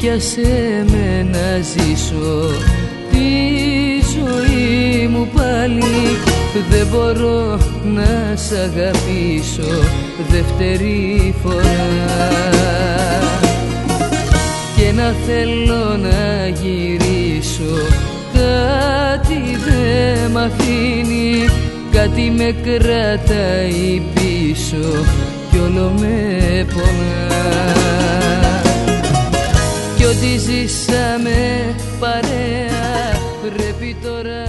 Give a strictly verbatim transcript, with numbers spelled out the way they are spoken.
πιάσε με να ζήσω τη ζωή μου πάλι. Δεν μπορώ να σ' αγαπήσω δεύτερη φορά και να θέλω να γυρίσω, κάτι δε μ' αφήνει, κάτι με κρατάει πίσω κι όλο με πονά. Κι ό,τι ζήσαμε παρέα πρέπει τώρα